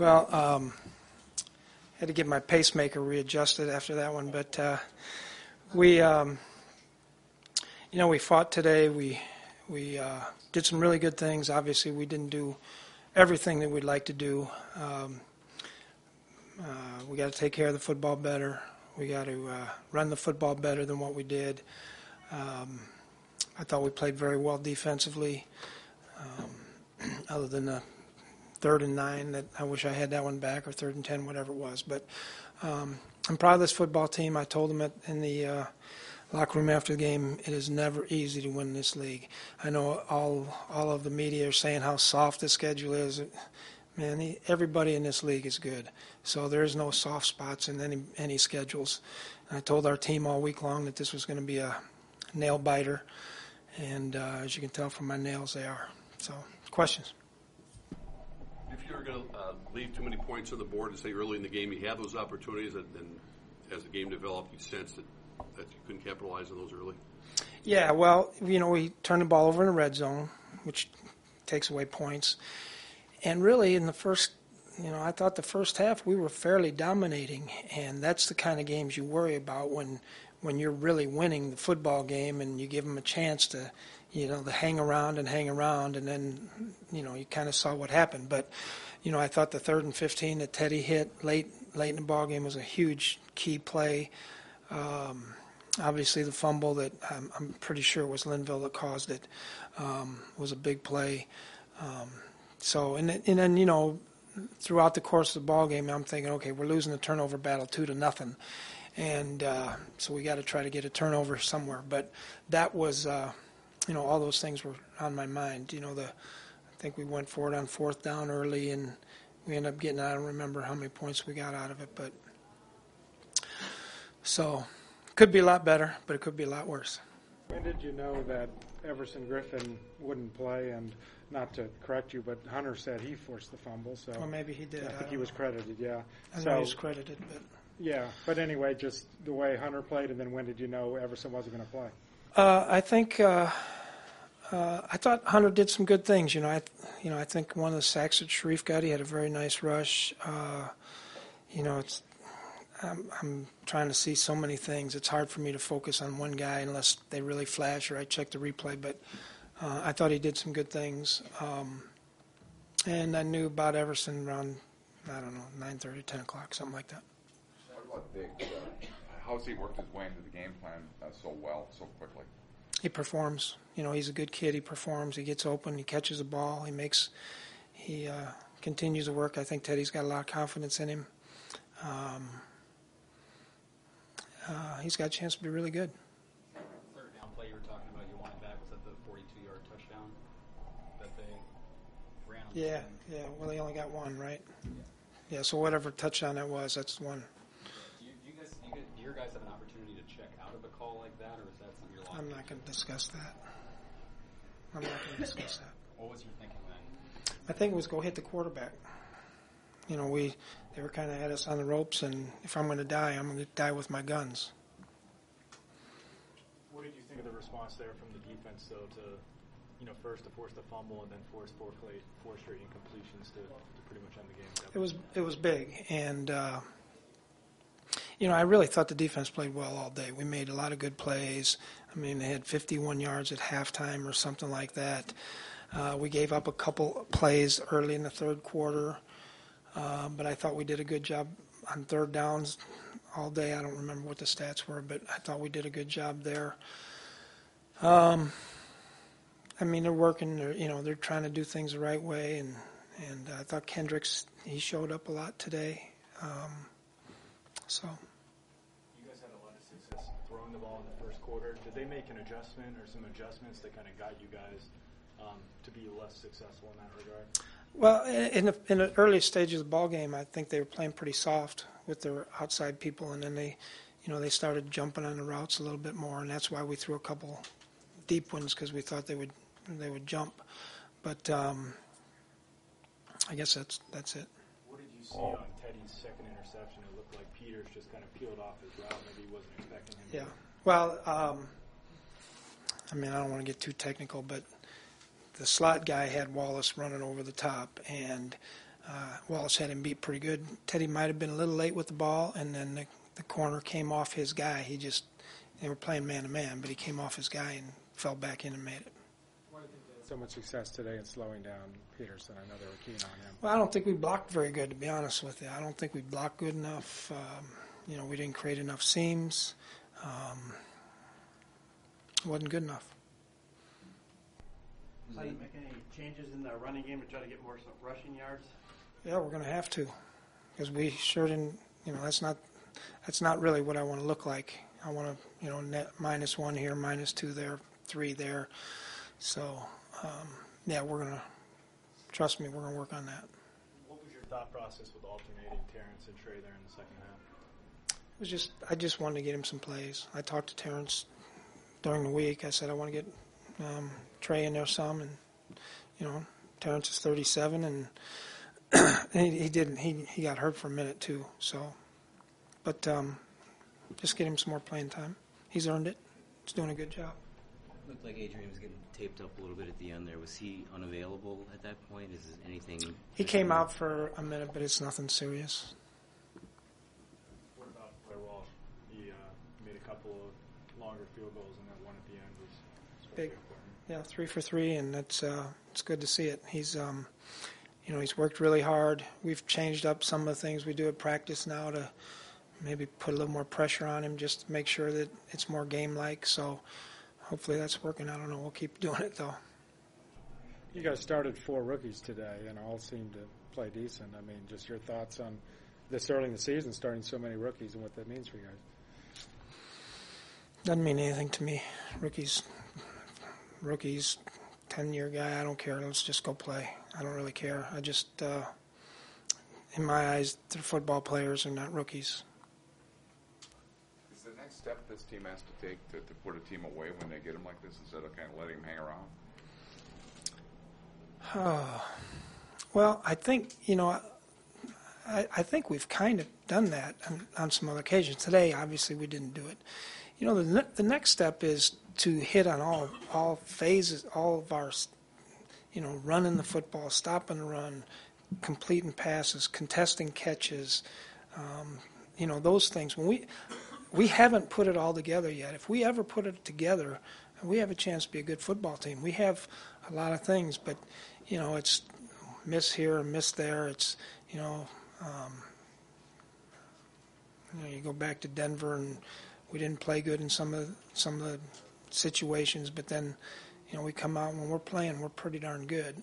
Well, had to get my pacemaker readjusted after that one, but we we fought today. We did some really good things. Obviously, we didn't do everything that we'd like to do. We got to take care of the football better. We got to run the football better than what we did. I thought we played very well defensively, other than the 3rd and 9 that I wish I had that one back, or 3rd and 10, whatever it was. But I'm proud of this football team. I told them in the locker room after the game, it is never easy to win this league. I know all of the media are saying how soft the schedule is. Man, everybody in this league is good. So there's no soft spots in any schedules. And I told our team all week long that this was going to be a nail biter. And as you can tell from my nails, they are. So, questions? If you were going to leave too many points on the board and say early in the game you had those opportunities, and as the game developed, you sensed that you couldn't capitalize on those early? Yeah, well, we turned the ball over in the red zone, which takes away points. And really, in the first, I thought the first half we were fairly dominating, and that's the kind of games you worry about when you're really winning the football game and you give them a chance to, to hang around, and then, you kind of saw what happened. But, I thought the 3rd and 15 that Teddy hit late in the ball game was a huge key play. Obviously, the fumble that I'm pretty sure it was Linville that caused it was a big play. So, and then, throughout the course of the ball game, I'm thinking, okay, we're losing the turnover battle 2-0, and so we got to try to get a turnover somewhere. But that was, all those things were on my mind. I think we went for it on 4th down early, and we ended up getting, I don't remember how many points we got out of it, but so could be a lot better, but it could be a lot worse. When did you know that Everson Griffin wouldn't play? And not to correct you, but Hunter said he forced the fumble. So well, maybe he did. I think he was credited, yeah. I know he was credited, but yeah. But anyway, just the way Hunter played, and then when did you know Everson wasn't going to play? I think I thought Hunter did some good things. I think one of the sacks that Sharif got, he had a very nice rush. I'm trying to see so many things. It's hard for me to focus on one guy unless they really flash or I check the replay. But I thought he did some good things. And I knew about Everson around, 9:30, 10 o'clock, something like that. Talk about Diggs. How has he worked his way into the game plan so well, so quickly? He performs. He's a good kid. He performs. He gets open. He catches the ball. He continues to work. I think Teddy's got a lot of confidence in him. He's got a chance to be really good. Third down play you were talking about, you wanted back, was that the 42-yard touchdown that they ran on? Yeah. Well, they only got one, right? Yeah. So whatever touchdown that was, that's one. Do your guys have an opportunity to check out of a call like that, or is that something you're locked I'm not going to discuss that. What was your thinking then? I think it was go hit the quarterback. They were kind of at us on the ropes, and if I'm going to die, I'm going to die with my guns. What did you think of the response there from the defense, though, to first to force the fumble and then force four straight incompletions to pretty much end the game? It was big, and I really thought the defense played well all day. We made a lot of good plays. They had 51 yards at halftime or something like that. We gave up a couple plays early in the third quarter. But I thought we did a good job on 3rd downs all day. I don't remember what the stats were, but I thought we did a good job there. They're working. They're trying to do things the right way, and I thought Kendricks, he showed up a lot today. So. You guys had a lot of success throwing the ball in the first quarter. Did they make an adjustment or some adjustments that kind of got you guys to be less successful in that regard? Well, in the early stages of the ball game, I think they were playing pretty soft with their outside people, and then they started jumping on the routes a little bit more, and that's why we threw a couple deep ones, because we thought they would jump. But I guess that's it. What did you see on Teddy's second interception? It looked like Peters just kind of peeled off his route. Maybe he wasn't expecting him. Yeah. Well, I don't want to get too technical, but the slot guy had Wallace running over the top, and Wallace had him beat pretty good. Teddy might have been a little late with the ball, and then the corner came off his guy. They were playing man-to-man, but he came off his guy and fell back in and made it. Why do you think they had so much success today in slowing down Peterson? I know they were keen on him. Well, I don't think we blocked very good, to be honest with you. I don't think we blocked good enough. We didn't create enough seams. It wasn't good enough. Are you make any changes in the running game to try to get more rushing yards? Yeah, we're going to have to, because we sure didn't. That's not really what I want to look like. I want to, net -1 here, -2 there, 3 there. So, yeah, we're going to. Trust me, we're going to work on that. What was your thought process with alternating Terrence and Trey there in the second half? I just wanted to get him some plays. I talked to Terrence during the week. I said I want to get Trey in there some, and Terrence is 37, and he didn't. He got hurt for a minute too. So, but just get him some more playing time. He's earned it. He's doing a good job. Looked like Adrian was getting taped up a little bit at the end there. Was he unavailable at that point? Is there anything? He came out for a minute, but it's nothing serious. What about Blair Walsh? He made a couple of longer field goals, and then one at the end was especially Big. important. Yeah, 3 for 3, and it's good to see it. He's he's worked really hard. We've changed up some of the things we do at practice now to maybe put a little more pressure on him, just to make sure that it's more game-like. So hopefully that's working. I don't know. We'll keep doing it though. You guys started 4 rookies today, and all seemed to play decent. I mean, just your thoughts on this early in the season, starting so many rookies, and what that means for you guys. Doesn't mean anything to me. Rookies, 10-year guy, I don't care. Let's just go play. I don't really care. I just, in my eyes, they're football players and not rookies. Is the next step this team has to take to put a team away when they get them like this instead of kind of letting them hang around? Well, I think, I think we've kind of done that on some other occasions. Today, obviously, we didn't do it. The next step is to hit on all phases, all of our, running the football, stopping the run, completing passes, contesting catches, those things. When we haven't put it all together yet. If we ever put it together, we have a chance to be a good football team. We have a lot of things, but it's miss here and miss there. It's you go back to Denver and we didn't play good in some of the situations, but then we come out when we're playing, we're pretty darn good.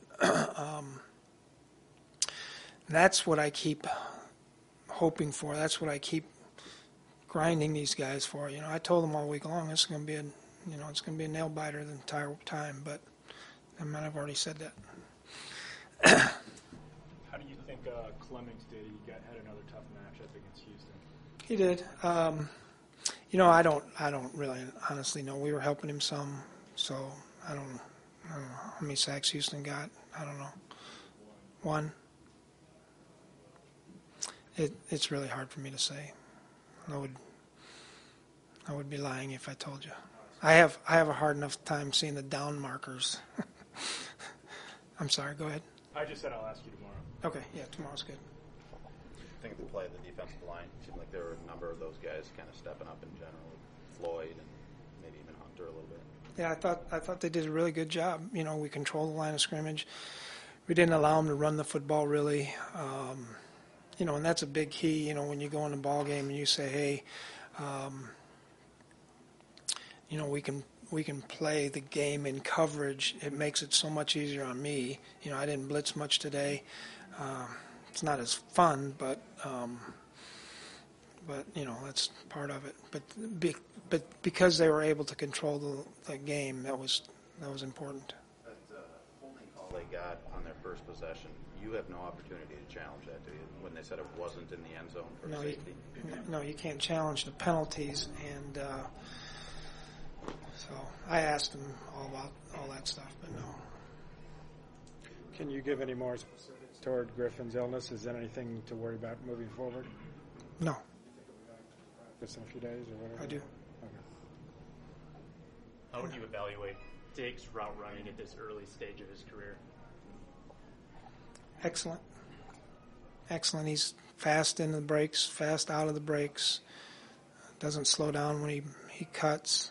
That's what I keep hoping for. That's what I keep grinding these guys for. I told them all week long this is going to be it's going to be a nail biter the entire time, but I might have already said that. How do you think Clemmings did? He had another tough matchup against Houston. He did. I don't really honestly know. We were helping him some, so I don't know how many sacks Houston got. I don't know. 1. It's really hard for me to say. I would be lying if I told you. I have a hard enough time seeing the down markers. I'm sorry. Go ahead. I just said I'll ask you tomorrow. Okay. Yeah, tomorrow's good. I think the play of the defensive line seemed like there were a number of those guys kind of stepping up in general. Floyd and maybe even Hunter a little bit. Yeah, I thought they did a really good job. We controlled the line of scrimmage. We didn't allow them to run the football really. And that's a big key. When you go in a ball game and you say, hey, we can play the game in coverage. It makes it so much easier on me. I didn't blitz much today. It's not as fun, but that's part of it. But because they were able to control the game, that was important. That holding call they got on their first possession, you have no opportunity to challenge that, do you? When they said it wasn't in the end zone for safety. No, you can't challenge the penalties, and so I asked them all about all that stuff, but no. Can you give any more specifics toward Griffin's illness? Is there anything to worry about moving forward? No. Just in a few days or whatever? I do. Okay. How would you evaluate Diggs' route running at this early stage of his career? Excellent. excellent. He's fast in the breaks, fast out of the breaks. Doesn't slow down when he cuts.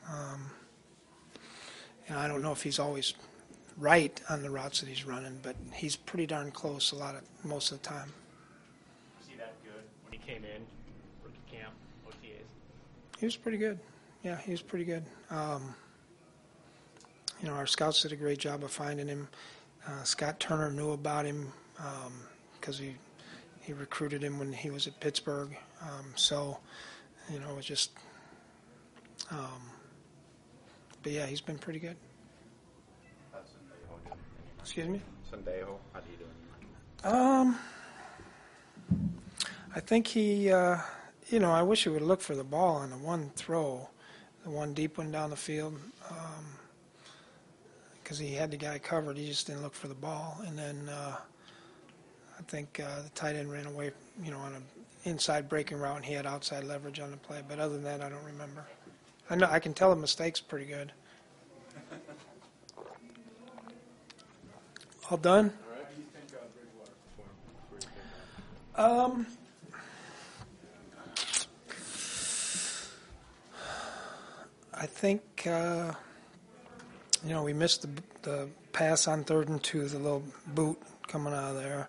And I don't know if he's always right on the routes that he's running, but he's pretty darn close most of the time. Was he that good when he came in, rookie camp, OTAs? He was pretty good. Yeah, he was pretty good. Our scouts did a great job of finding him. Scott Turner knew about him because he recruited him when he was at Pittsburgh. It was just. But yeah, he's been pretty good. How's Sendejo doing? Excuse me? Sendejo, how's he doing? I think he, I wish he would look for the ball on the one throw, the one deep one down the field, because he had the guy covered. He just didn't look for the ball. And then I think the tight end ran away, on an inside breaking route, and he had outside leverage on the play. But other than that, I don't remember. I know I can tell the mistakes pretty good. All done? How do you think Bridgewater performed before you picked up? I think, we missed the pass on 3rd and 2, the little boot coming out of there.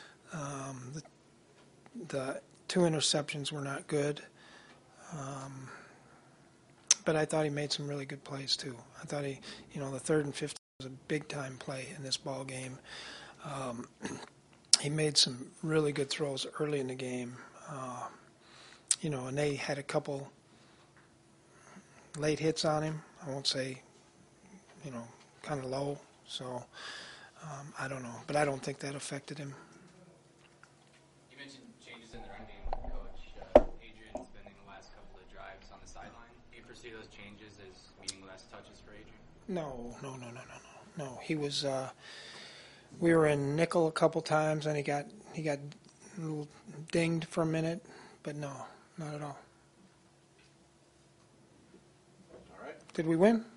The 2 interceptions were not good. But I thought he made some really good plays, too. I thought the 3rd and 15 was a big-time play in this ball game. He made some really good throws early in the game. And they had a couple late hits on him. I won't say, kind of low. So, I don't know. But I don't think that affected him. You mentioned changes in the run game, Coach. Adrian's been in the last couple of drives on the sideline. Do you foresee those changes as meaning less touches for Adrian? No. He was. We were in nickel a couple times, and he got a little dinged for a minute, but no, not at all. All right. Did we win?